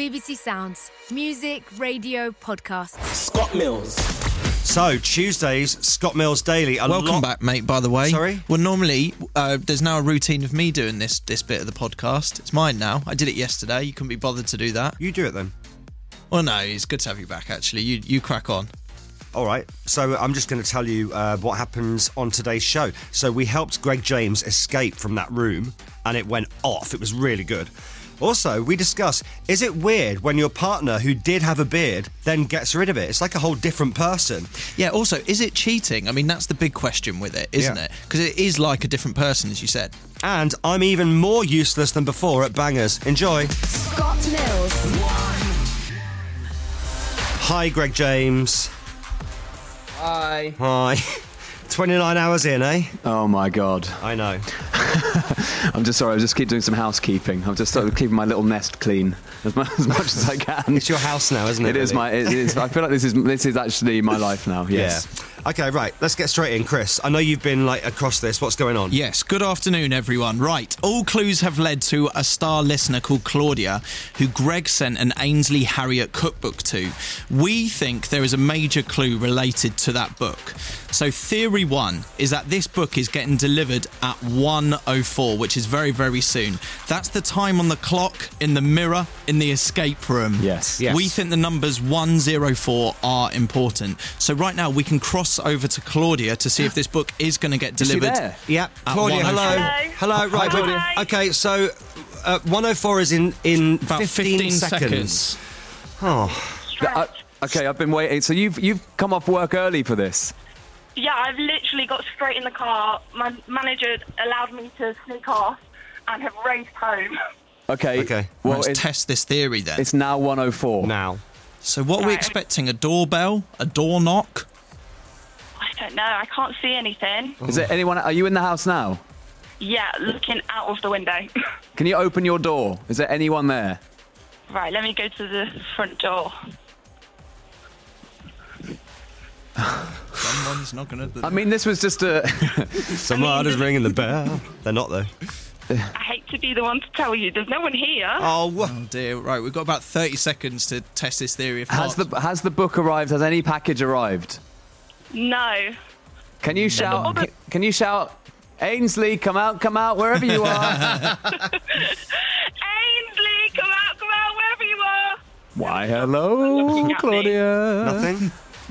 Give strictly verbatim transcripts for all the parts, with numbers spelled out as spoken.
B B C Sounds. Music, radio, podcasts. Scott Mills. So, Tuesdays, Scott Mills Daily. A Welcome lot... back, mate, by the way. Sorry? Well, normally, uh, there's now a routine of me doing this this bit of the podcast. It's mine now. I did it yesterday. You couldn't be bothered to do that. You do it then. Well, no, it's good to have you back, actually. You you crack on. All right. So, I'm just going to tell you uh, what happens on today's show. So, we helped Greg James escape from that room, and it went off. It was really good. Also, we discuss, is it weird when your partner who did have a beard then gets rid of it? It's like a whole different person. Yeah, also, is it cheating? I mean, that's the big question with it, isn't Yeah. it? Because it is like a different person, as you said. And I'm even more useless than before at bangers. Enjoy. Scott Mills. Hi, Greg James. Hi. Hi. twenty-nine hours in, eh? Oh my God. I know. I'm just sorry, I just keep doing some housekeeping. I'm just sort of keeping my little nest clean as much as, much as I can. It's your house now, isn't it? It is really? my. It is. I feel like this is this is actually my life now. Yes. Yeah. Okay, right. Let's get straight in, Chris. I know you've been like across this. What's going on? Yes, good afternoon, everyone. Right, all clues have led to a star listener called Claudia, who Greg sent an Ainsley Harriott cookbook to. We think there is a major clue related to that book. So theory one is that this book is getting delivered at one oh four, which is very, very soon. That's the time on the clock, in the mirror, in the escape room. Yes. Yes. We think the numbers one oh four are important. So right now we can cross over to Claudia to see if this book is going to get Is she delivered. there? Yeah. At Claudia, one oh four. hello. Hello. Right. Hi, we're- Claudia. Okay, so uh, one oh four is in, in About fifteen, fifteen seconds. Oh. Uh, okay, I've been waiting. So you've you've come off work early for this. Yeah, I've literally got straight in the car. My manager allowed me to sneak off and have raced home. Okay. Okay. Well, Let's it's, test this theory then. it's now one oh four. Now. So what are we Right. expecting? A doorbell? A door knock? I don't know. I can't see anything. Is there anyone? Are you in the house now? Yeah, looking out of the window. Can you open your door? Is there anyone there? Right, let me go to the front door. Someone's not going to... I mean, this was just a. Someone is ringing the bell. They're not, though. I hate to be the one to tell you. There's no one here. Oh, what? Oh dear, right, we've got about thirty seconds to test this theory. If has not, the has the book arrived? Has any package arrived? No. Can you shout? order- Can, can you shout? Ainsley, come out, come out, wherever you are. Ainsley, come out, come out, wherever you are. Why, hello, Looking at me. Claudia. Nothing?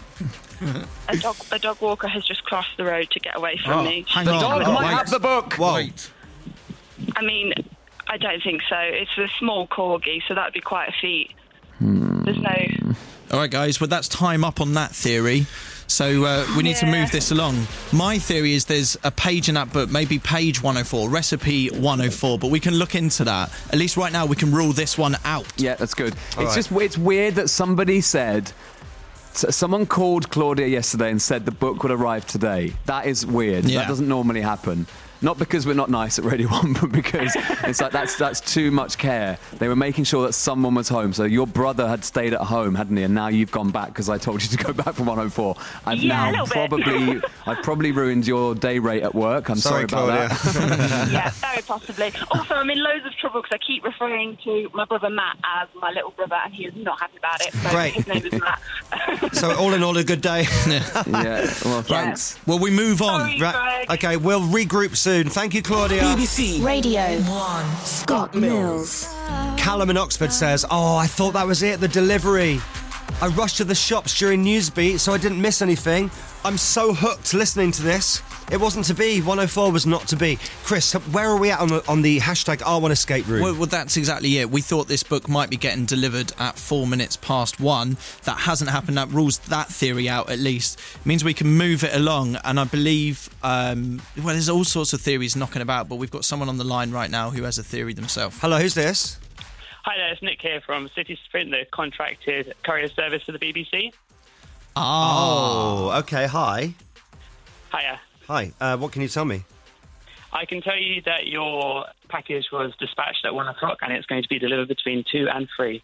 A dog, a dog walker has just crossed the road to get away from Oh, me. hang The on. dog Oh, might wait. have the book. Whoa. Wait. I mean, I don't think so. It's a small corgi, so that would be quite a feat. Hmm. There's no... All right, guys, well, that's time up on that theory. So uh, we need to Yeah. move this along. My theory is there's a page in that book, maybe page one oh four, recipe one oh four, but we can look into that. At least right now we can rule this one out. Yeah, that's good. it's right. just it's weird that somebody said. s- Someone called Claudia yesterday and said the book would arrive today. That is weird. Yeah. That doesn't normally happen. Not because we're not nice at Radio One, but because it's like that's that's too much care. They were making sure that someone was home. So your brother had stayed at home, hadn't he? And now you've gone back because I told you to go back from one oh four. I've Yeah, a now little bit. probably I've probably ruined your day rate at work. I'm sorry, Sorry, about Claudia. that. Yeah, very possibly. Also, I'm in loads of trouble because I keep referring to my brother Matt as my little brother, and he is not happy about it. So Great. his name is Matt. So, all in all, a good day. Yeah. Well, thanks. Well, we move on. Sorry. Right. Greg. Okay, we'll regroup soon. Thank you, Claudia. B B C. Radio. One. Scott Mills. Callum in Oxford says, oh, I thought that was it, the delivery. I rushed to the shops during Newsbeat, so I didn't miss anything. I'm so hooked listening to this. It wasn't to be. one oh four was not to be. Chris, where are we at on the, on the hashtag R one escape room? Well, well, that's exactly it. We thought this book might be getting delivered at four minutes past one. That hasn't happened. That rules that theory out, at least. It means we can move it along. And I believe, um, well, there's all sorts of theories knocking about, but we've got someone on the line right now who has a theory themselves. Hello, who's this? Hi there, it's Nick here from City Sprint, the contracted courier service for the B B C. Oh, okay, hi. Hiya. Hi, uh, what can you tell me? I can tell you that your package was dispatched at one o'clock and it's going to be delivered between two and three.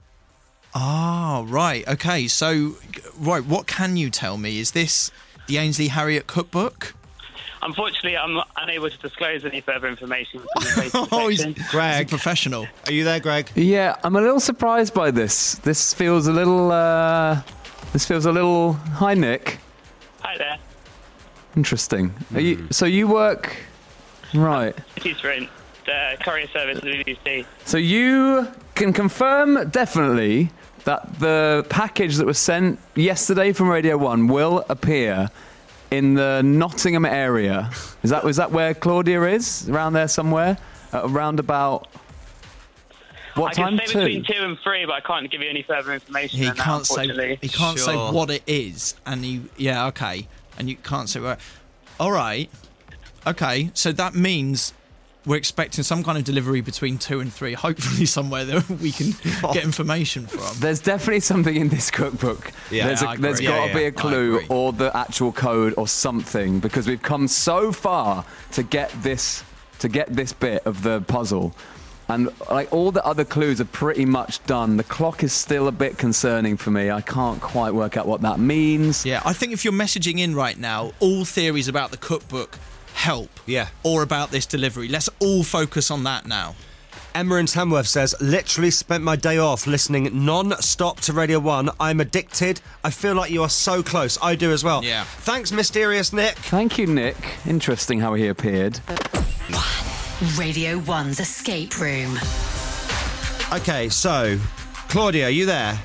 Ah, right. Okay, so, right, what can you tell me? Is this the Ainsley Harriott cookbook? I'm Unfortunately, I'm unable to disclose any further information. Oh, he's, Greg. he's a professional. Are you there, Greg? Yeah, I'm a little surprised by this. This feels a little. Uh, this feels a little. Hi, Nick. Hi there. Interesting. Are you, so you work, right? City Sprint, the courier service of the B B C. So you can confirm definitely that the package that was sent yesterday from Radio One will appear in the Nottingham area. Is that is that where Claudia is? Around there somewhere? Uh, around about what I time? can say between two and three, but I can't give you any further information. He than that, can't say. unfortunately. He can't say Sure. what it is, and he. Yeah, okay, and you can't say where. All right, okay. So that means we're expecting some kind of delivery between two and three. Hopefully, somewhere that we can get information from. There's definitely something in this cookbook. Yeah, there's I a, there's agree. got to Yeah, be yeah, a clue I agree. or the actual code or something because we've come so far to get this to get this bit of the puzzle. And like all the other clues are pretty much done. The clock is still a bit concerning for me. I can't quite work out what that means. Yeah, I think if you're messaging in right now, all theories about the cookbook help. Yeah. Or about this delivery. Let's all focus on that now. Emma in Tamworth says, literally spent my day off listening non-stop to Radio one. I'm addicted. I feel like you are so close. I do as well. Yeah. Thanks, Mysterious Nick. Thank you, Nick. Interesting how he appeared. Radio one's Escape Room. Okay, so, Claudia, are you there?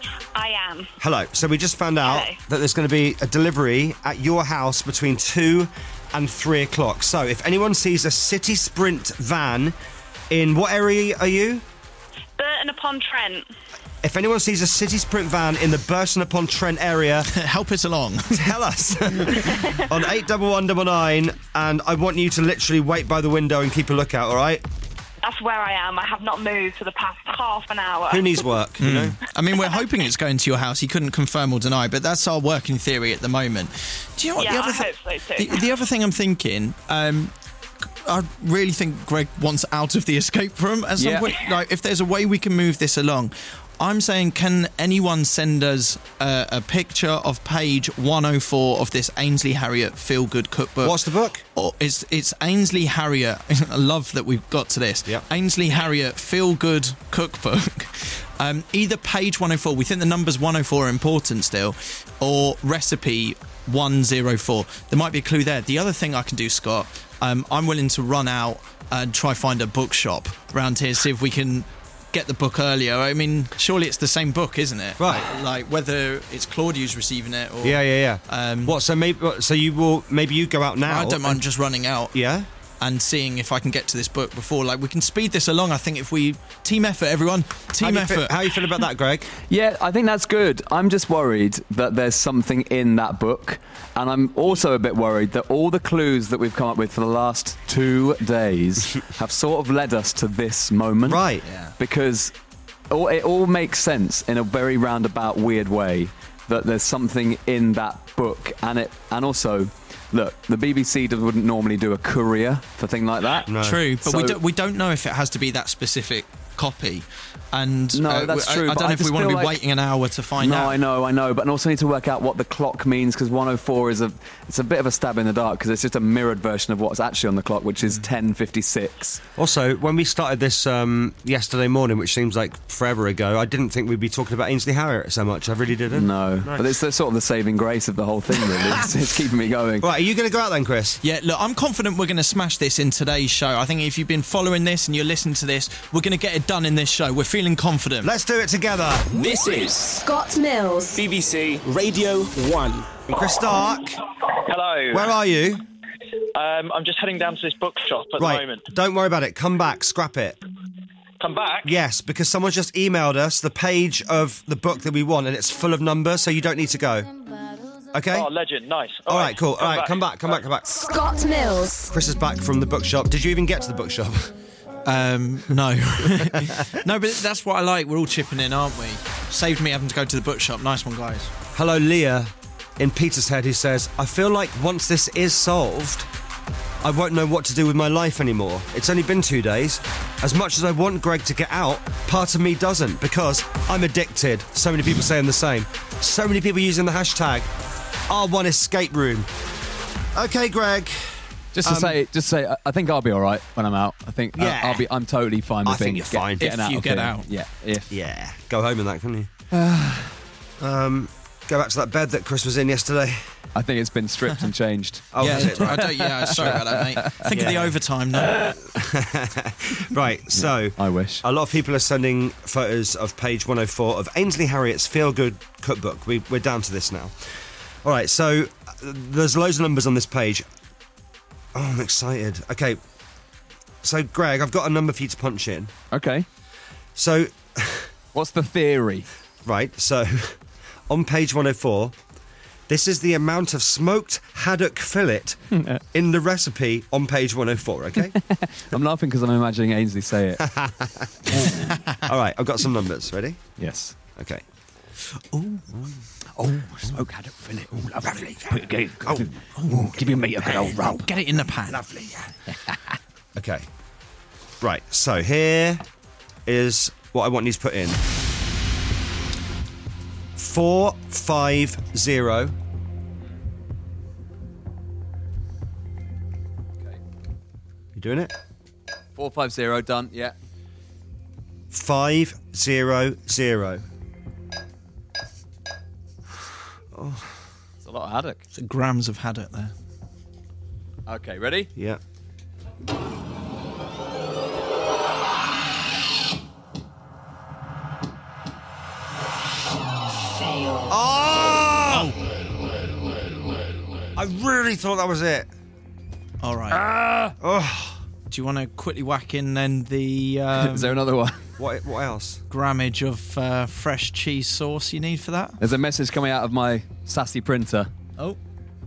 I am. Hello. So we just found out Hello. that there's going to be a delivery at your house between two and three o'clock. So if anyone sees a City Sprint van in what area are you? Burton upon Trent. If anyone sees a City Sprint van in the Burton upon Trent area, Help it along. tell us on eight double one double nine, and I want you to literally wait by the window and keep a lookout. All right? That's where I am. I have not moved for the past half an hour. Who needs work? You know. I mean, we're hoping it's going to your house. He couldn't confirm or deny, but that's our working theory at the moment. Do you know what Yeah, the other I thi- hope so too. The, the other thing I'm thinking, um, I really think Greg wants out of the escape room at some Yeah. point. Like, if there's a way we can move this along, I'm saying, can anyone send us uh, a picture of page one oh four of this Ainsley Harriott Feel Good Cookbook? What's the book? Or it's, it's Ainsley Harriott. I love that we've got to this. Yep. Ainsley Harriott Feel Good Cookbook. Um, either page one oh four, we think the numbers one oh four are important still, or recipe one oh four. There might be a clue there. The other thing I can do, Scott, um, I'm willing to run out and try find a bookshop around here, see if we can get the book earlier. I mean, surely it's the same book, isn't it? Right. Like, like whether it's Claudia who's receiving it or... Yeah, yeah, yeah. Um, what? So maybe. what, So you will. Maybe you go out now. I don't mind just running out. Yeah. And seeing if I can get to this book before. Like, we can speed this along. I think if we... Team effort, everyone. Team how effort. You feel, how you feel about that, Greg? Yeah, I think that's good. I'm just worried that there's something in that book. And I'm also a bit worried that all the clues that we've come up with for the last two days have sort of led us to this moment. Right. Yeah. Because all, it all makes sense in a very roundabout, weird way that there's something in that book. And it, and also... Look, the B B C wouldn't normally do a courier for a thing like that. No. True, but we, So- do, we don't know if it has to be that specific copy. And No, uh, that's I- true, I, but don't I know if we just want to be feel like- waiting an hour to find No, out. I know, I know, but I also need to work out what the clock means because one oh four is a it's a bit of a stab in the dark because it's just a mirrored version of what's actually on the clock, which is ten fifty-six. Also, when we started this um, yesterday morning, which seems like forever ago, I didn't think we'd be talking about Ainsley Harriott so much. I really didn't. No, but it's the, sort of the saving grace of the whole thing, really. it's, it's keeping me going. Right, are you going to go out then, Chris? Yeah, look, I'm confident we're going to smash this in today's show. I think if you've been following this and you're listening to this, we're going to get it done in this show. We're feeling confident. Let's do it together. This is Scott Mills. B B C Radio one. Chris Stark, Hello. where are you? Um, I'm just heading down to this bookshop at the Right, moment. don't worry about it. Come back, scrap it. Come back. Yes, because someone's just emailed us the page of the book that we want, and it's full of numbers, so you don't need to go. Okay? Oh, legend. Nice. All right, cool. All right, come back, come back, come back. Scott Mills. Chris is back from the bookshop. Did you even get to the bookshop? Um, no. No, but that's what I like. We're all chipping in, aren't we? Saved me having to go to the bookshop. Nice one, guys. Hello, Leah in Petershead, who says, I feel like once this is solved, I won't know what to do with my life anymore. It's only been two days. As much as I want Greg to get out, part of me doesn't, because I'm addicted. So many people saying the same. So many people using the hashtag R one Escape Room. Okay, Greg, Just to Um, say, just say, I- I think I'll be all right when I'm out. I think uh, Yeah. I'll be. I'm totally fine with I think being you're get- fine. getting If out. you of get here. out. Yeah. If Yeah, go home in that, couldn't you? um, go back to that bed that Chris was in yesterday. I think it's been stripped and changed. Oh, yeah, has it? I Right. don't, yeah, sorry about that, mate. Think of the Yeah. overtime now. Right, so I wish. a lot of people are sending photos of page one oh four of Ainsley Harriet's Feel Good cookbook. We, we're down to this now. All right, so uh, there's loads of numbers on this page. Oh, I'm excited. Okay, so Greg, I've got a number for you to punch in. Okay. So, What's the theory? right, so on page one oh four, this is the amount of smoked haddock fillet in the recipe on page one oh four, okay? I'm laughing because I'm imagining Ainsley say it. All right, I've got some numbers. Ready? Yes. Okay. Oh, smoke haddock fillet. Oh, lovely. Lovely. Oh, oh, give you me a good old roll. Get it in the pan. Lovely, yeah. Okay. Right, so here is what I want you to put in. Four, five, zero. Okay. You doing it? Four five zero done. Yeah. Five, zero, zero. It's a lot of haddock. So grams of haddock there. Okay, ready? Yeah. Oh! I really thought that was it. All right. Oh, Do you want to quickly whack in then the um, Is there another one? what? What else? grammage of uh, fresh cheese sauce you need for that? There's a message coming out of my sassy printer. Oh.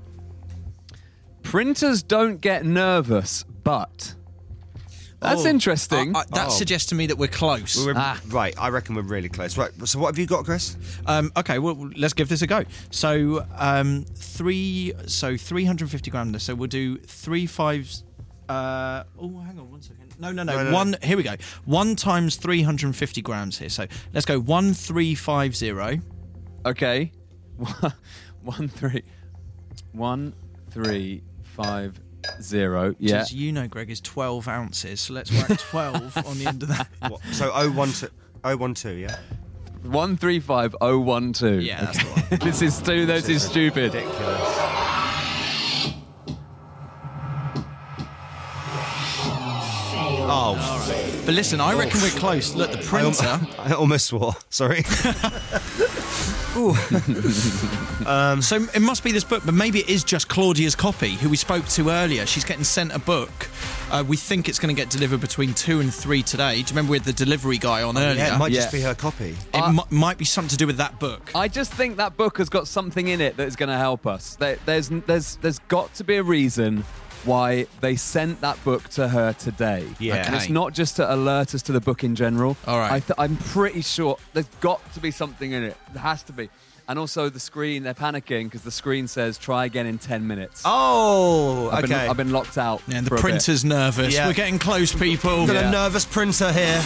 Printers don't get nervous, but... That's Oh, interesting. uh, uh, that Oh. suggests to me that we're close. We're, Ah. Right, I reckon we're really close. Right, so what have you got, Chris? Um, okay, well, let's give this a go. So, um, three, so three hundred fifty grams. So we'll do three fives. Uh, oh, hang on one second. No, no, no. No, no, one. Here we go. One times three hundred fifty grams here. So let's go one three five zero. Okay. one, three... One, three, five, zero. Yeah. Which, you know, Greg, is twelve ounces. So let's whack twelve on the end of that. What? So oh one two, oh one two, yeah. One, three, five, oh, one, two. Yeah, that's the one. This is too, this is stupid. Ridiculous. Oh, But listen, I reckon we're close. Look, the I, al- printer. I almost swore. Sorry. So it must be this book, but maybe it is just Claudia's copy, who we spoke to earlier. She's getting sent a book. Uh, we think it's going to get delivered between two and three today. Do you remember we had the delivery guy on earlier? Yeah, it might Yeah. just be her copy. It Uh, mi- might be something to do with that book. I just think that book has got something in it that is going to help us. There, there's, there's, there's got to be a reason why they sent that book to her today. Yeah. And it's Okay. not just to alert us to the book in general. All right. I th- I'm pretty sure there's got to be something in it. There has to be. And also the screen, they're panicking because the screen says try again in ten minutes. Oh, I've, okay. been, I've been locked out. Yeah, the for a bit. printer's nervous. Yeah. We're getting close, people. Got Yeah. a nervous printer here.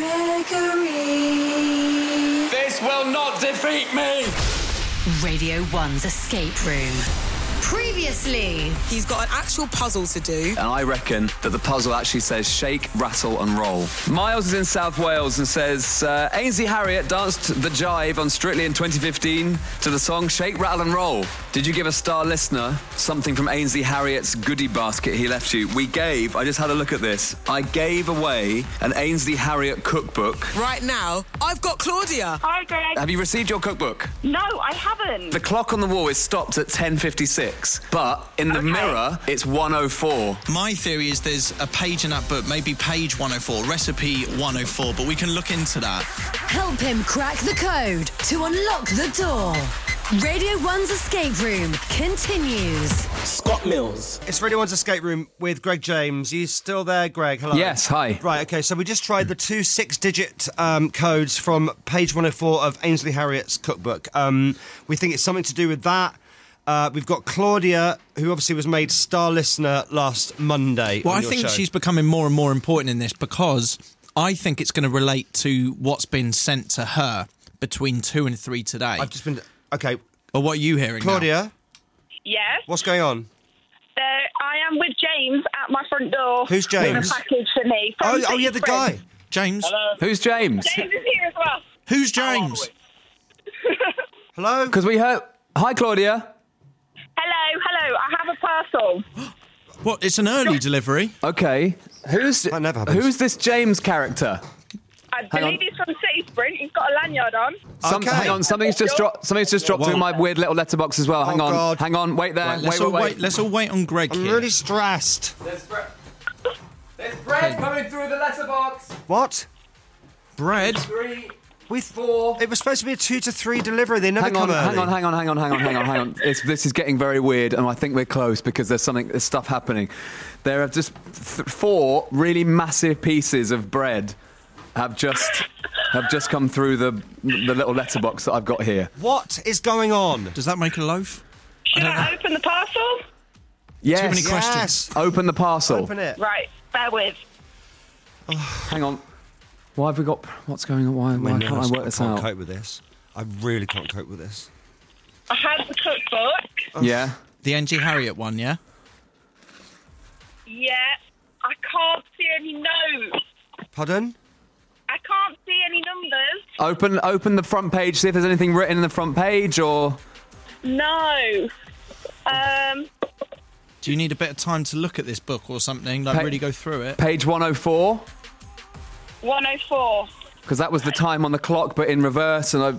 Gregory. This will not defeat me. Radio one's Escape Room. Previously. He's got an actual puzzle to do. And I reckon that the puzzle actually says shake, rattle and roll. Miles is in South Wales and says, uh, Ainsley Harriet danced the jive on Strictly in twenty fifteen to the song Shake, Rattle and Roll. Did you give a star listener something from Ainsley Harriet's goodie basket he left you? We gave, I just had a look at this, I gave away an Ainsley Harriet cookbook. Right now, I've got Claudia. Hi, Greg. Have you received your cookbook? No, I haven't. The clock on the wall is stopped at ten fifty-six, but in the Okay. mirror, it's one oh four. My theory is there's a page in that book, maybe page one oh four, recipe one oh four, but we can look into that. Help him crack the code to unlock the door. Radio one's Escape Room continues. Scott Mills. It's Radio One's Escape Room with Greg James. You still there, Greg? Hello. Yes, hi. Right, okay, so we just tried the two six-digit um, codes from page one oh four of Ainsley Harriet's cookbook. Um, we think it's something to do with that. Uh, we've got Claudia, who obviously was made star listener last Monday. Well, on I your think show. she's becoming more and more important in this because I think it's going to relate to what's been sent to her between two and three today. I've just been... Okay, Or what are you hearing now? Claudia, Yes. what's going on? There, I am with James at my front door. Who's James? With a package for me. Oh, from oh yeah, the City Sprint. guy. James. Hello. Who's James? James is here as well. Who's James? Hello? Because we heard. Hi, Claudia. Hello, hello. I have a parcel. What? It's an early delivery. Okay. Who's That never happens. Who's this James character? I Hang believe on. he's from City Sprint. He's got a lanyard on. Some, Okay. Hang on, something's just dropped. Something's just dropped Whoa. through my weird little letterbox as well. Hang Oh, on, God. hang on, wait there. Right, wait, let's wait, all wait. wait. Let's all wait on Greg I'm here. really stressed. There's bread. There's bread coming through the letterbox. What? Bread. Three. We Four. It was supposed to be a two to three delivery. They never Hang come on, early. hang on, hang on, hang on, hang on, hang on, hang on. It's, this is getting very weird, and I think we're close because there's something, there's stuff happening. There are just th- four really massive pieces of bread have just have just come through the the little letterbox that I've got here. What is going on? Does that make a loaf? Should I, open the parcel? Yes. Too many Yes. questions. Open the parcel. Open it. Right, bear with. Hang on. Why have we got? What's going on? Why, why My can't I nerves, work this can't out? cope with this. I really can't cope with this. I have the cookbook. Yeah. The N G Harriet one, yeah? Yeah, I can't see any notes. Pardon? I can't see any numbers. Open open the front page. See if there's anything written in the front page, or No. Um, Do you need a bit of time to look at this book or something? Like Pa- really go through it? page one oh four, one oh four. because that was the time on the clock, but in reverse. And I,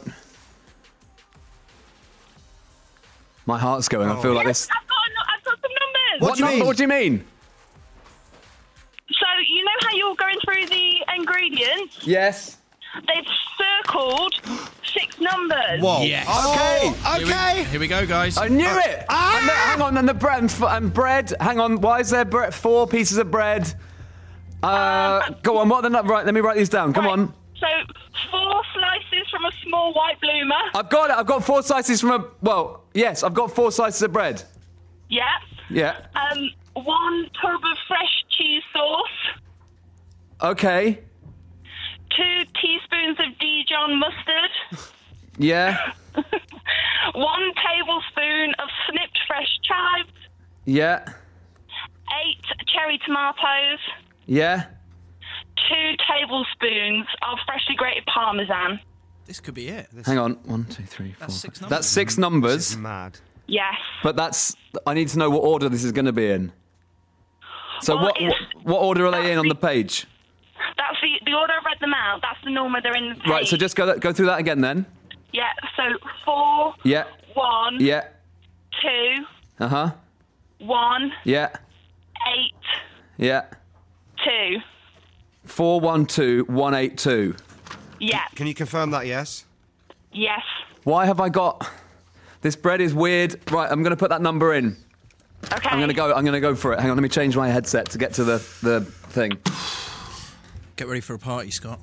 my heart's going. I feel like this. I've got, a, I've got some numbers. What do you number? mean? What do you mean? So, you know how you're going through the ingredients? Yes. They've circled six numbers. Whoa. Yes. Okay. Here we- Okay. Here we go, guys. I knew it. ah! And the- hang on, and the bread and, f- and bread. Hang on. Why is there bre- four pieces of bread? Uh, go on. What are the nu- right? Let me write these down. Come Right, on. So, four slices from a small white bloomer. I've got it. I've got four slices from a. Well, yes, I've got four slices of bread. Yeah. Yeah. Um, one tub of fresh cheese sauce. Okay. Two teaspoons of Dijon mustard. Yeah. One tablespoon of snipped fresh chives. Yeah. Eight cherry tomatoes. Yeah. Two tablespoons of freshly grated parmesan. This could be it. Hang on. One, two, three, four. That's six five. numbers. That's six This numbers. is mad. Yes. But that's. I need to know what order this is going to be in. So Well, what, what it's- what order are they in on the page? That's the, the order I've read them out. That's the norm where they're in the page. Right. So just go go through that again then. Yeah, so four, Yeah. one, Yeah. two, Uh huh. one, Yeah. eight, Yeah. two. Four one two one eight two. Yeah, Can you confirm that, yes? yes. Why have I got? This bread is weird. Right. I'm going to put that number in. Okay. I'm going to go. I'm going to go for it. Hang on. Let me change my headset to get to the the thing. Get ready for a party, Scott.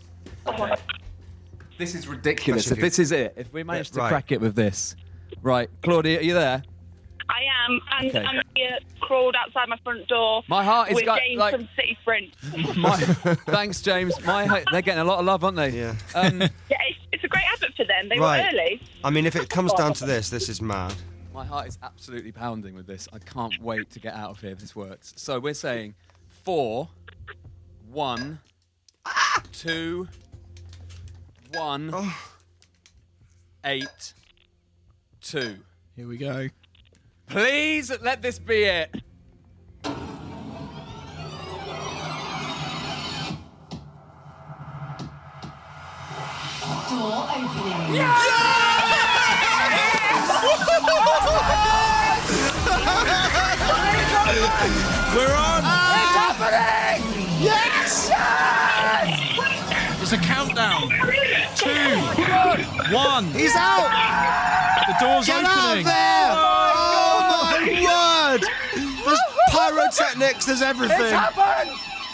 This is ridiculous. Especially If if this is it, if we manage to right. crack it with this, right? Claudia, are you there? I am, and Okay. I'm here, crawled outside my front door. My heart is with got, James like- from City Sprint. My, thanks, James. My, they're getting a lot of love, aren't they? Yeah. Um, Yeah, it's, it's a great advert for them. They Right. were early. I mean, if it comes down to this, this is mad. my heart is absolutely pounding with this. I can't wait to get out of here if this works. So we're saying four, one, two, one, eight, two. Here we go. Please let this be it. Door opening. We're on! It's happening! Yes! It's a countdown. Two, one. He's out! The door's Get out opening. of there! Oh, my word! There's pyrotechnics, there's everything. It's happened!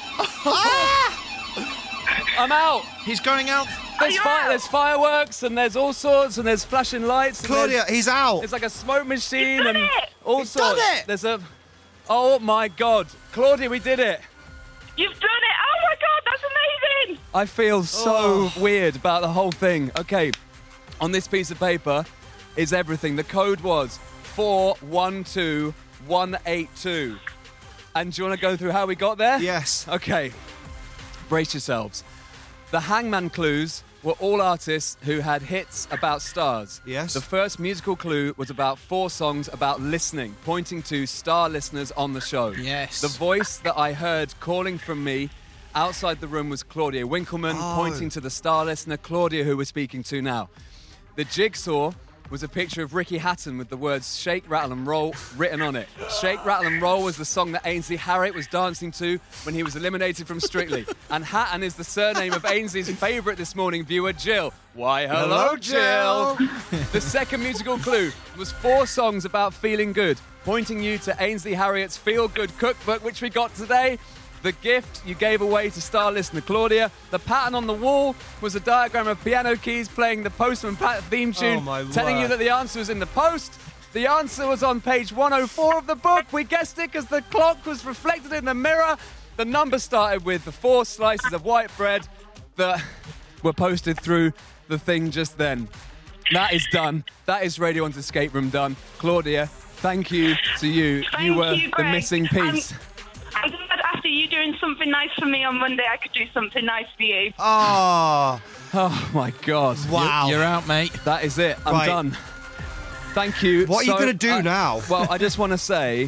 I'm out. He's going out. There's, fi- there's fireworks and there's all sorts and there's flashing lights. And Claudia, there's- he's out. It's like a smoke machine He's done and it! all He's sorts. done it! There's a. Oh my God, Claudia, we did it! You've done it! Oh my God, that's amazing! I feel so weird about the whole thing. Okay, on this piece of paper is everything. The code was four one two one eight two. And do you want to go through how we got there? Yes. Okay. Brace yourselves. The Hangman clues were all artists who had hits about stars. Yes. The first musical clue was about four songs about listening, pointing to star listeners on the show. Yes. The voice that I heard calling from me outside the room was Claudia Winkleman, Oh. pointing to the star listener, Claudia, who we're speaking to now. The jigsaw was a picture of Ricky Hatton with the words Shake, Rattle and Roll written on it. Shake, Rattle and Roll was the song that Ainsley Harriott was dancing to when he was eliminated from Strictly. And Hatton is the surname of Ainsley's favourite this morning viewer, Jill. Why, hello, Hello, Jill. The second musical clue was four songs about feeling good, pointing you to Ainsley Harriott's Feel Good cookbook, which we got today. The gift you gave away to star listener Claudia. The pattern on the wall was a diagram of piano keys playing the Postman Pat theme tune, Oh, my telling you word. that the answer was in the post. The answer was on page one oh four of the book. We guessed it because the clock was reflected in the mirror. The number started with the four slices of white bread that were posted through the thing just then. That is done. That is Radio one's Escape Room done. Claudia, thank you to you. Thank you were you, the Greg. missing piece. I'm, I'm glad after you doing something nice for me on Monday, I could do something nice for you. Oh, Oh my God! wow. You're out, mate. That is it. I'm Right. done. Thank you. What are you So, gonna do uh, now? Well, I just want to say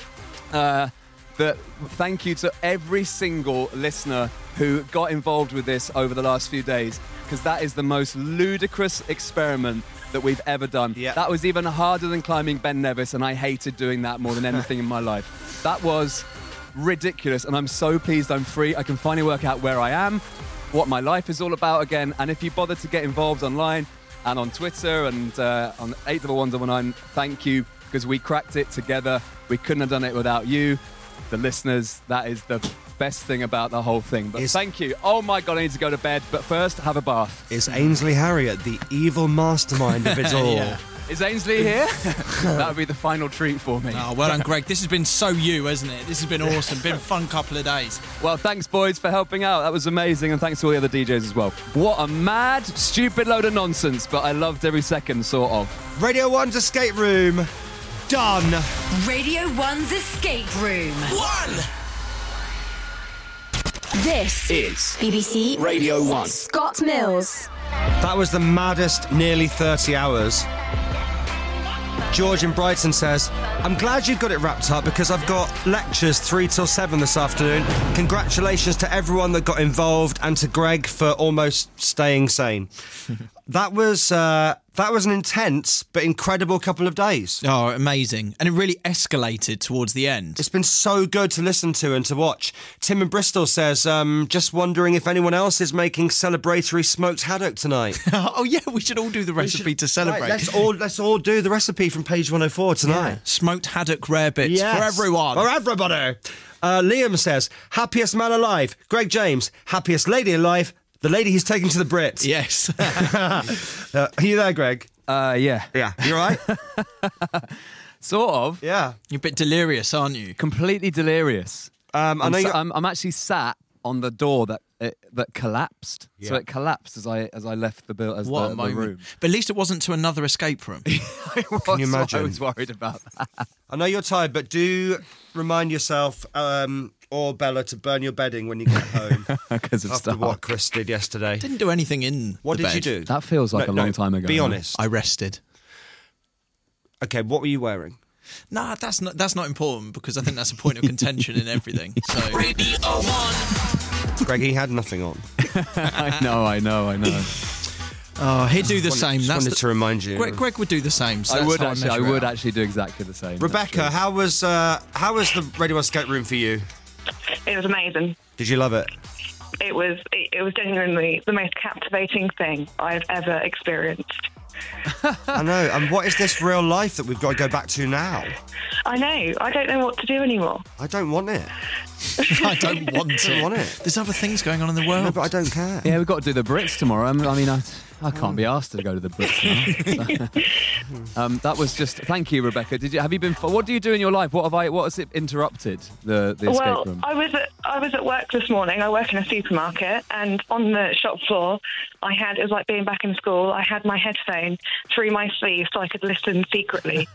uh, that thank you to every single listener who got involved with this over the last few days, because that is the most ludicrous experiment that we've ever done. Yeah. That was even harder than climbing Ben Nevis, and I hated doing that more than anything in my life. That was ridiculous, and I'm so pleased I'm free. I can finally work out where I am, what my life is all about again, and if you bother to get involved online and on Twitter and uh, on eight double one double nine, thank you, because we cracked it together. We couldn't have done it without you, the listeners. That is the best thing about the whole thing. But Is- thank you. Oh my God, I need to go to bed, but first, have a bath. Is Ainsley Harriott the evil mastermind of it all? Yeah. Is Ainsley here? That would be the final treat for me. Oh, well done, Greg. This has been so you, hasn't it? This has been awesome. Been a fun couple of days. Well, thanks, boys, for helping out. That was amazing, and thanks to all the other D Js as well. What a mad, stupid load of nonsense, but I loved every second, sort of. Radio one's Escape Room, done. Radio one's Escape Room. One This is B B C Radio One. Scott Mills. That was the maddest nearly thirty hours. George in Brighton says, I'm glad you've got it wrapped up because I've got lectures three till seven this afternoon. Congratulations to everyone that got involved and to Greg for almost staying sane. That was uh, that was an intense but incredible couple of days. Oh, amazing. And it really escalated towards the end. It's been so good to listen to and to watch. Tim in Bristol says, um, just wondering if anyone else is making celebratory smoked haddock tonight. Oh, yeah, we should all do the recipe to celebrate. Right, let's all let's all do the recipe from page one oh four tonight. Yeah. Smoked haddock rare bits Yes. for everyone. For everybody. Uh, Liam says, happiest man alive. Greg James, happiest lady alive. The lady he's taking to the Brits. Yes. uh, are you there, Greg? Uh, yeah. Yeah. You all right? Sort of. Yeah. You're a bit delirious, aren't you? Completely delirious. Um, I I'm, know sa- you. I'm, I'm actually sat on the door that it, that collapsed. So Yeah. it collapsed as I as I left the build as What the, a the moment. room. But at least it wasn't to another escape room. Can you imagine? I was worried about that. I know you're tired, but do remind yourself um, or Bella to burn your bedding when you get home Because of after stuff. what Chris did yesterday. Didn't do anything in What the did you bed. do? That feels like No, a long no, time ago. Be now. honest. I rested. Okay, what were you wearing? Nah, that's not that's not important because I think that's a point of contention in everything. So Radio One. Greg, he had nothing on. I know, I know, I know. oh, he'd do the Just same. Just That's wanted the, to remind you. Greg, Greg would do the same. So I that's would how actually, I measure it would out. actually do exactly the same. That's Rebecca, true. how was uh, how was the Radio Escape Room for you? It was amazing. Did you love it? It was it, it was genuinely the most captivating thing I've ever experienced. I know. And what is this real life that we've got to go back to now? I know. I don't know what to do anymore. I don't want it. I don't want I to. don't want it. There's other things going on in the world. No, but I don't care. Yeah, we've got to do the Brits tomorrow. I mean, I, mean, I, I can't be asked to go to the Brits now. So, um, that was just. Thank you, Rebecca. Did you have you been? What do you do in your life? What have I? What has it interrupted the the escape Well, room? I was at I was at work this morning. I work in a supermarket, and on the shop floor, I had it was like being back in school. I had my headphone through my sleeve so I could listen secretly.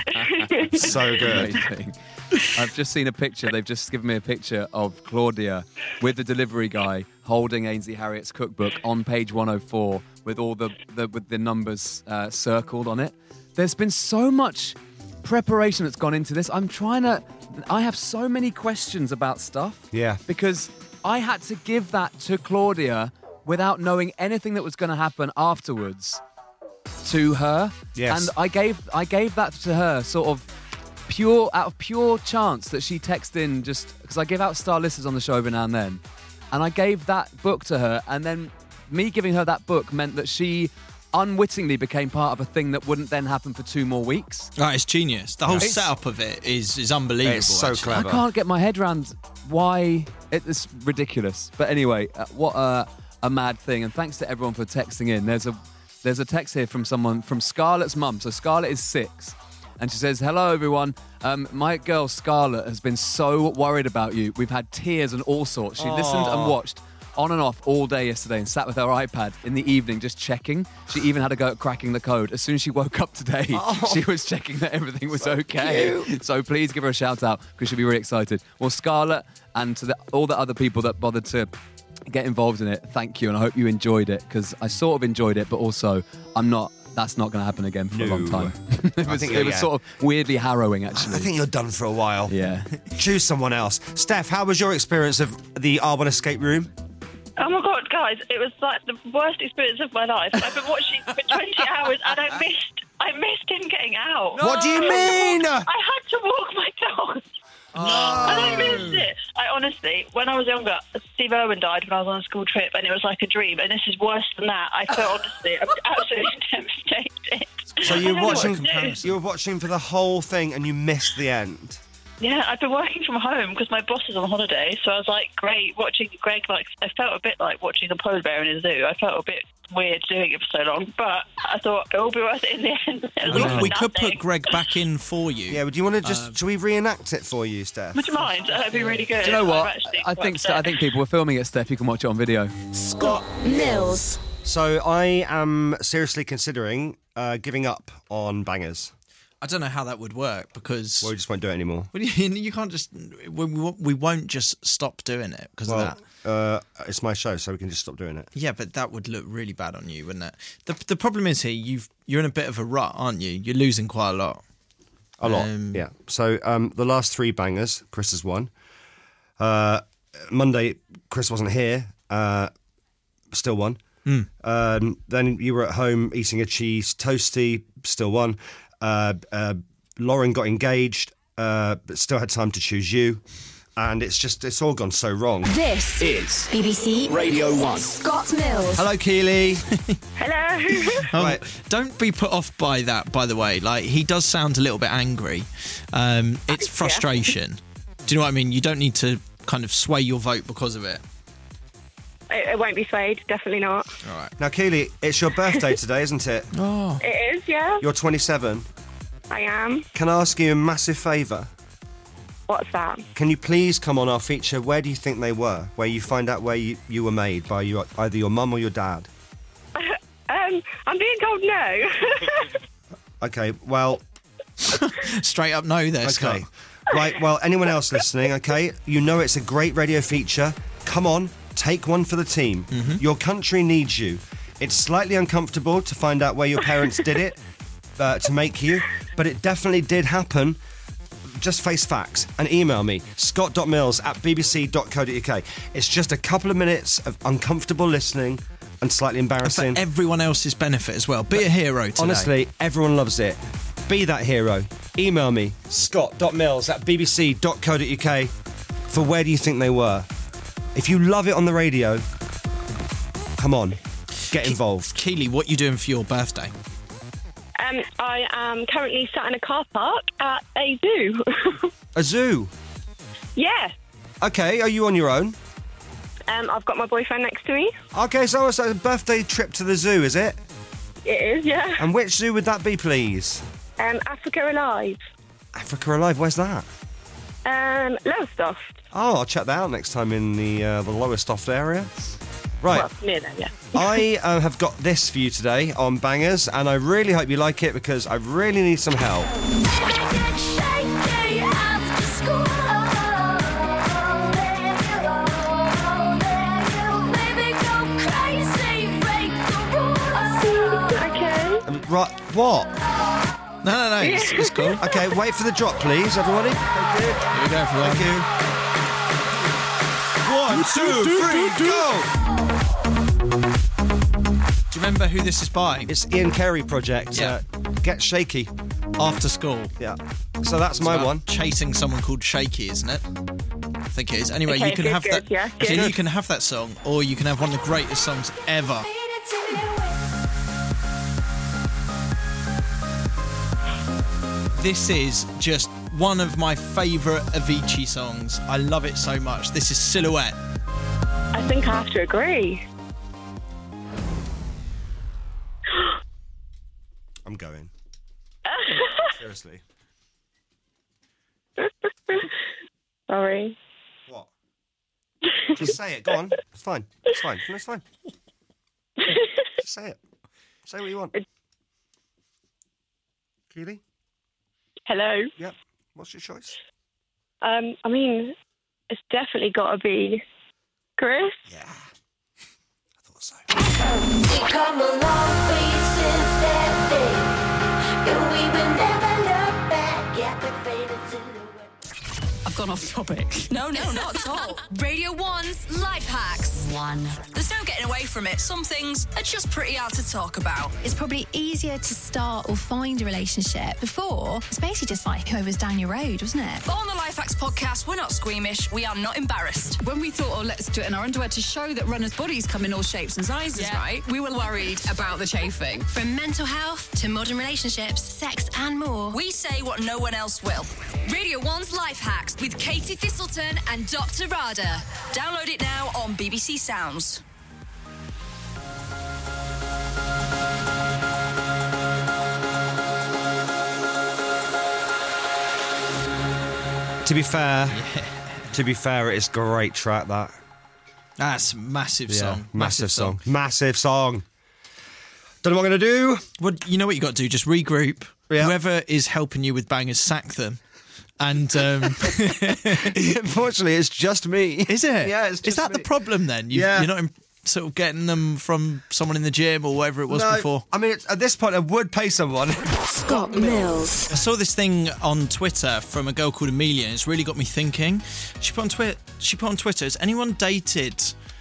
So good. Amazing. I've just seen a picture. They've just given me a picture of Claudia with the delivery guy holding Ainsley Harriot's cookbook on page one oh four with all the, the with the numbers uh, circled on it. There's been so much preparation that's gone into this. I'm trying to. I have so many questions about stuff. Yeah. Because I had to give that to Claudia without knowing anything that was going to happen afterwards to her. Yes. And I gave I gave that to her sort of pure out of pure chance that she texted in, just because I give out star lists on the show every now and then, and I gave that book to her, and then me giving her that book meant that she unwittingly became part of a thing that wouldn't then happen for two more weeks. Right, it's genius. The whole It's- setup of it is is unbelievable. It's so actually. clever. I can't get my head around why it's ridiculous. But anyway, uh, what a, a mad thing! And thanks to everyone for texting in. There's a there's a text here from someone from Scarlett's mum. So Scarlett is six. And she says, hello, everyone. Um, my girl Scarlett has been so worried about you. We've had tears and all sorts. She listened and watched on and off all day yesterday and sat with her iPad in the evening just checking. She even had a go at cracking the code. As soon as she woke up today, she was checking that everything was okay. So please give her a shout out because she'll be really excited. Well, Scarlett and to the, all the other people that bothered to get involved in it, thank you. And I hope you enjoyed it because I sort of enjoyed it, but also I'm not... That's not going to happen again for No. a long time. it was, think, it was yeah. sort of weirdly harrowing, actually. I think you're done for a while. Yeah. Choose someone else. Steph, how was your experience of the R one escape room? Oh my God, guys! It was like the worst experience of my life. I've been watching for twenty hours, and I missed. I missed him getting out. What do you mean? I had to walk my dog. No. And I missed it. I honestly, when I was younger, Steve Irwin died when I was on a school trip, and it was like a dream. And this is worse than that. I felt honestly, I'm absolutely devastated. So I you don't were know watching. what to do. You were watching for the whole thing, and you missed the end. Yeah, I've been working from home because my boss is on holiday. So I was like, great, watching Greg. Like, I felt a bit like watching a polar bear in a zoo. I felt a bit weird doing it for so long, but I thought it will be worth it in the end. It was We, all for we could nothing. put Greg back in for you. Yeah. Would you want to just? Um, should we reenact it for you, Steph? Would you mind? That'd be really good. Do you know what? I've actually I think worked I it. think people were filming it, Steph. You can watch it on video. Scott Mills. So I am seriously considering uh, giving up on bangers. I don't know how that would work because Well, we just won't do it anymore. well, you, you can't just we, we we won't just stop doing it because of Well, that. uh, it's my show, so we can just stop doing it. Yeah, but that would look really bad on you, wouldn't it? The the problem is here you've you're in a bit of a rut, aren't you? You're losing quite a lot. A lot, Um, yeah. So um, the last three bangers, Chris has won. Uh, Monday, Chris wasn't here, uh, still won. Mm. Um, then you were at home eating a cheese toasty, still won. Uh, uh, Lauren got engaged, uh, but still had time to choose you. And it's just, it's all gone so wrong. This Is B B C Radio one. Scott Mills. Hello, Keely. Hello. Um, Right. Don't be put off by that, by the way. Like, he does sound a little bit angry. Um, it's frustration. Do you know what I mean? You don't need to kind of sway your vote because of it. it, it won't be swayed. Definitely not. All right. Now, Keely, it's your birthday today, isn't it? Oh. It is, yeah. You're twenty-seven. I am. Can I ask you a massive favour? What's that? Can you please come on our feature, Where Do You Think They Were? Where you find out where you, you were made by your, either your mum or your dad. Um, I'm being told no. Okay, well, Straight up no there, Scott. okay. Right, well, anyone else listening, okay? You know it's a great radio feature. Come on, take one for the team. Mm-hmm. Your country needs you. It's slightly uncomfortable to find out where your parents did it uh, to make you, but it definitely did happen. Just face facts and email me, scott.mills at bbc.co.uk. It's just a couple of minutes of uncomfortable listening and slightly And for embarrassing. everyone else's benefit as well. Be a hero today. Honestly, everyone loves it. Be that hero. Email me, scott.mills at bbc.co.uk for Where Do You Think They Were? If you love it on the radio, come on, get involved. Keely, what are you doing for your birthday? um, I am currently sat in a car park at a zoo. A zoo. Yeah. Okay, are you on your own? Um, I've got my boyfriend next to me. Okay, so it's a birthday trip to the zoo, is it? It is, yeah. And which zoo would that be, please? Um, Africa Alive. Africa Alive, where's that? Um, Lowestoft. Oh, I'll check that out next time in the uh, the Lowestoft area. Right. Well, near there, yeah. I uh, have got this for you today on Bangers, and I really hope you like it because I really need some help. Right, what? No, no, no, it's, it's cool. Okay, wait for the drop, please, everybody. Thank you. Here we go, everyone. Thank you. One, two, three, go! Do you remember who this is by? It's Ian Carey Project. Yeah. Uh, Get Shaky. After School. Yeah. So that's It's my about one. Chasing someone called Shaky, isn't it? I think it is. Anyway, Okay, you can good, have good, that. yeah, good. Okay, you can have that song, or you can have one of the greatest songs ever. This is just one of my favourite Avicii songs. I love it so much. This is Silhouette. I think I have to agree. I'm going. Seriously. Sorry. What? Just say it. Go on. It's fine. It's fine. No, it's fine. Just say it. Say what you want. Keely? Hello. Yep. What's your choice? Um, I mean, it's definitely got to be Chris. Yeah. I thought so. We come a long way since that day, and we will never look back at the faded silhouette. I've gone off topic. No, no, not at all. Radio One's Life Hacks. One. There's no getting away from it. Some things are just pretty hard to talk about. It's probably easier to start or find a relationship. Before, it's basically just like whoever's down your road, wasn't it? But on the Life Hacks podcast, we're not squeamish. We are not embarrassed. When we thought, oh, let's do it in our underwear to show that runners' bodies come in all shapes and sizes, Yeah. right? We were worried about the chafing. From mental health to modern relationships, sex and more. We say what no one else will. Radio One's Life Hacks with Katie Thistleton and Doctor Rada. Download it now on B B C Sounds. To be fair, to be fair, it's a great track, that. That's a massive Yeah, song. massive song. Massive song. Don't know what I'm going to do. Well, you know what you got to do? Just regroup. Yeah. Whoever is helping you with bangers, sack them. And um, unfortunately, it's just me. Is it? Yeah, it's just Is that me. the problem then? You've, Yeah. You're not in, sort of getting them from someone in the gym or whatever it was No, before. I mean, it's, at this point, I would pay someone. Scott Mills. I saw this thing on Twitter from a girl called Amelia, and it's really got me thinking. She put on Twitter. She put on Twitter. Has anyone dated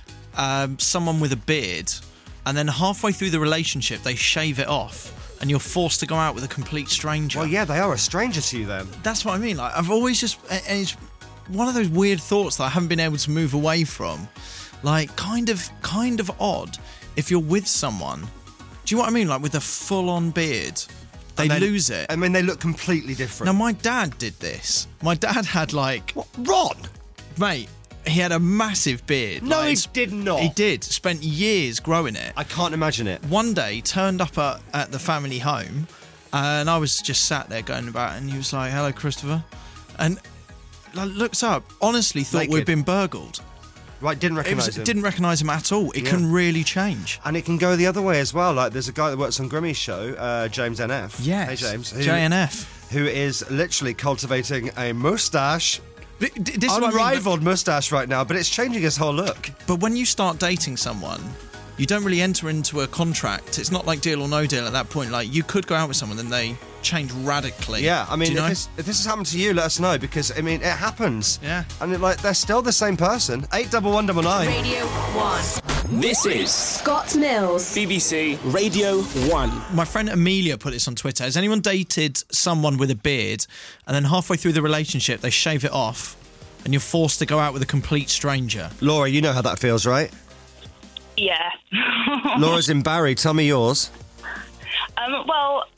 um, someone with a beard, and then halfway through the relationship they shave it off, and you're forced to go out with a complete stranger? Well, yeah, they are a stranger to you then. That's what I mean. Like, I've always just, and it's one of those weird thoughts that I haven't been able to move away from. Like, kind of, kind of odd if you're with someone. Do you know what I mean? Like with a full-on beard, they then- lose it. I mean, they look completely different. Now, my dad did this. My dad had like, What? Ron? mate, he had a massive beard. No, like, he did not. He did. Spent years growing it. I can't imagine it. One day, turned up at, at the family home, and I was just sat there going about, and he was like, "Hello, Christopher," and like, looks up. Honestly, thought Naked. we'd been burgled. Right, didn't It recognise was, him. didn't recognise him at all. It Yeah. can really change. And it can go the other way as well. Like, there's a guy that works on Grimmy's show, uh, James N F. Yes. Hey, James. Who, J N F. Who is literally cultivating a moustache. Th- th- This is what I mean, Unrivaled moustache right now, but it's changing his whole look. but when you start dating someone, you don't really enter into a contract. It's not like Deal or No Deal at that point. Like, you could go out with someone and they change radically. Yeah, I mean, Do you know? if, this, if this has happened to you, let us know, because, I mean, it happens. Yeah. And, it, like, they're still the same person. eight double one double nine. Radio One. This is Scott Mills. B B C Radio one. My friend Amelia put this on Twitter. Has anyone dated someone with a beard and then halfway through the relationship they shave it off and you're forced to go out with a complete stranger? Laura, you know how that feels, right? Yeah. Laura's in Barry. Tell me yours. Um, well, a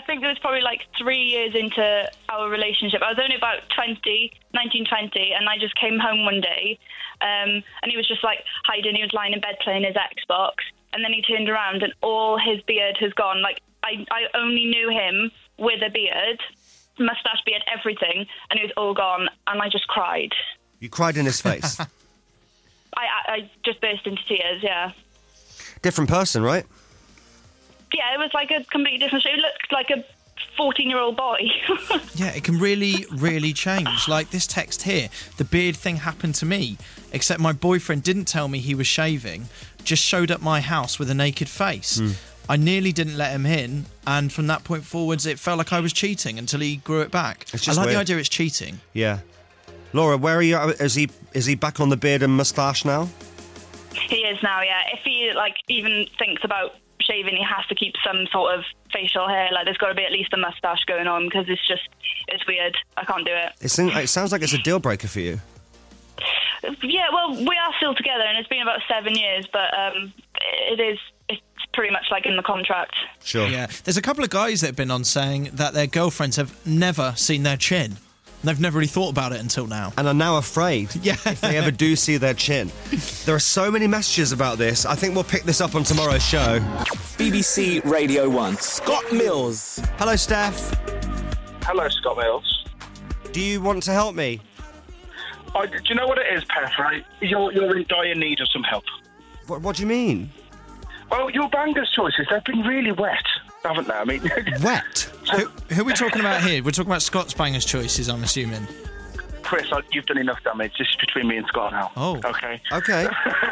think it was probably like three years into our relationship. I was only about twenty, nineteen, twenty, and I just came home one day, um, and he was just like hiding. He was lying in bed playing his Xbox, and then he turned around and all his beard has gone. Like, I, I only knew him with a beard, mustache, beard, everything, and it was all gone, and I just cried. You cried in his face? I, I, I just burst into tears, yeah. Different person, right? Yeah, it was like a completely different show. It looked like a fourteen-year-old boy. Yeah, it can really, really change. Like this text here, the beard thing happened to me, except my boyfriend didn't tell me he was shaving, just showed up my house with a naked face. Mm. I nearly didn't let him in, and from that point forwards, it felt like I was cheating until he grew it back. It's I just like weird. the idea it's cheating. Yeah. Laura, where are you? Is he is he back on the beard and moustache now? He is now, yeah. If he, like, even thinks about shaving, he has to keep some sort of facial hair. Like, there's got to be at least a moustache going on, because it's just, it's weird. I can't do it. It, seems, it sounds like it's a deal breaker for you. Yeah, well, we are still together, and it's been about seven years, but um, it is, it's pretty much like in the contract. Sure. Yeah. There's a couple of guys that have been on saying that their girlfriends have never seen their chin. They've never really thought about it until now. And are now afraid yeah. if they ever do see their chin. There are so many messages about this. I think we'll pick this up on tomorrow's show. B B C Radio one. Scott Mills. Hello, Steph. Hello, Scott Mills. Do you want to help me? I, do you know what it is, Peth, right? You're, you're in dire need of some help. What, what do you mean? Well, your bangers choices, they've been really wet, haven't they? I mean... Wet? Who, who are we talking about here? We're talking about Scott's bangers choices, I'm assuming. Chris, I, you've done enough damage. This is between me and Scott now. Oh. Okay. Okay.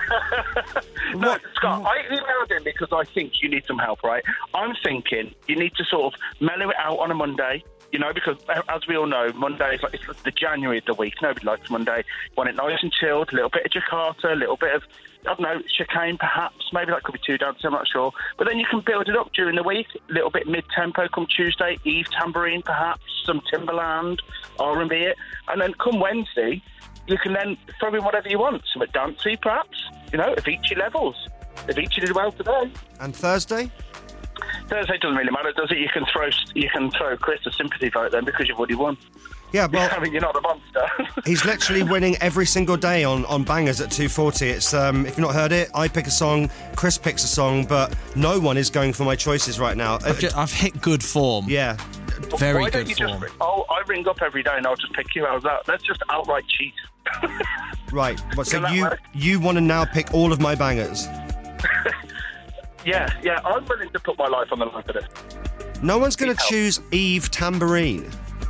No, What? Scott, I emailed him because I think you need some help, right? I'm thinking you need to sort of mellow it out on a Monday, you know, because as we all know, Monday is like, it's like the January of the week. Nobody likes Monday. Want it nice and chilled, a little bit of Jakarta, a little bit of, I don't know, chicane perhaps. Maybe that could be too dancing, I'm not sure. But then you can build it up during the week, a little bit mid-tempo come Tuesday, Eve Tambourine perhaps, some Timberland, R and B it. And then come Wednesday, you can then throw in whatever you want. Some at dancey perhaps, you know, Avicii levels. Avicii did well today. And Thursday? Thursday doesn't really matter, does it? You can throw you can throw Chris a sympathy vote then because you've already won. Yeah, well... I mean, you're not a monster. He's literally winning every single day on, on bangers at two forty. It's um, if you've not heard it, I pick a song, Chris picks a song, but no one is going for my choices right now. I've, just, I've hit good form. Yeah. Very Why good don't you form. just, oh, I ring up every day and I'll just pick you. How's that? Let's just outright cheat. Right. Well, so Can that you work? you want to now pick all of my bangers? Yeah, yeah, I'm willing to put my life on the line for this. No one's going to choose Eve Tambourine.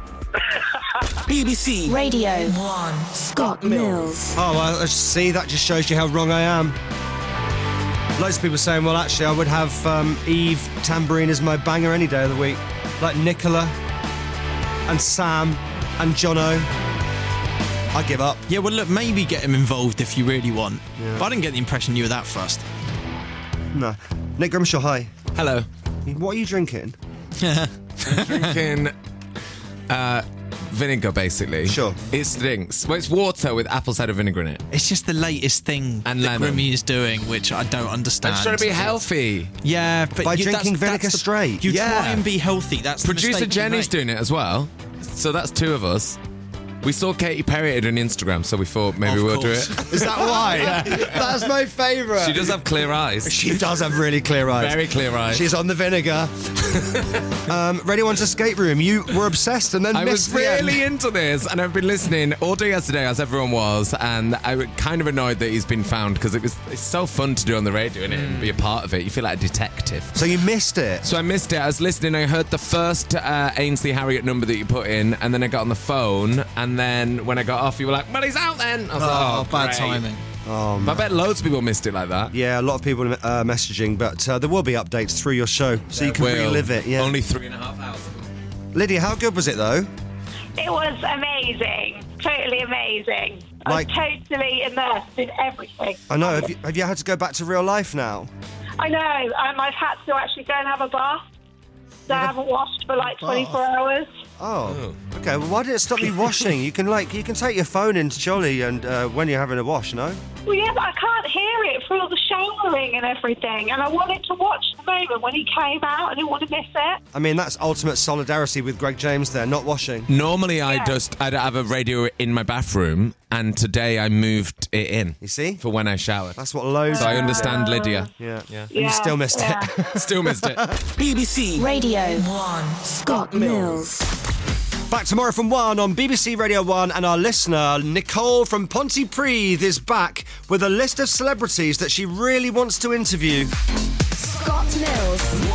B B C Radio one. Scott Mills. Oh, well, see, that just shows you how wrong I am. Loads of people saying, well, actually, I would have um, Eve Tambourine as my banger any day of the week. Like Nicola and Sam and Jono. I give up. Yeah, well, look, maybe get him involved if you really want. Yeah. But I didn't get the impression you were that fussed. No. Nick Grimshaw, hi. Hello. What are you drinking? Drinking uh, vinegar, basically. Sure. It stinks. Well, it's water with apple cider vinegar in it. It's just the latest thing And that lemon. Grimmy is doing, which I don't I'm understand. just trying to be healthy. Yeah, but By you, drinking that's, vinegar that's the, straight. You Yeah. try and be healthy. That's the Producer mistake you Jenny's make. doing it as well. So that's two of us. We saw Katy Perry on Instagram, so we thought maybe Of we'll course. do it. Is that why? That's my favourite. She does have clear eyes. She does have really clear eyes. Very clear eyes. She's on the vinegar. um, Radio One's Escape Room. You were obsessed and then I missed was the end. really into this, and I've been listening all day yesterday, as everyone was, and I was kind of annoyed that he's been found because it was it's so fun to do on the radio, innit? And be a part of it. You feel like a detective. So you missed it. So I missed it. I was listening. I heard the first uh, Ainsley Harriott number that you put in, and then I got on the phone, and then when I got off, you were like, "Well, he's out then." I was Oh, like, "Oh, bad great." timing. Oh, But I bet loads of people missed it like that. yeah, a lot of people uh, messaging, but uh, there will be updates through your show, so you can Will. relive it. Yeah. Only three and a half hours. Lydia, how good was it though? It was amazing. Totally amazing. Like- I was totally immersed in everything. I know. Have you, have you had to go back to real life now? I know. Um, I've had to actually go and have a bath. So I haven't washed for like twenty-four hours. Oh, okay. Well, why did it stop you washing? You can like you can take your phone in surely, and uh, when you're having a wash, no? Well, yeah, but I can't hear it through all the showering and everything. And I wanted to watch moment when he came out. I didn't want to miss it. I mean, that's ultimate solidarity with Greg James there, not washing. Normally, I Yeah. just I'd have a radio in my bathroom, and today I moved it in. You see? For when I showered. That's what loads So I of people understand do. Lydia. Yeah. Yeah. And you still missed it. Still missed it. B B C Radio One. Scott Mills. Back tomorrow from one on B B C Radio one, and our listener, Nicole from Pontypridd, is back with a list of celebrities that she really wants to interview. Scott Mills.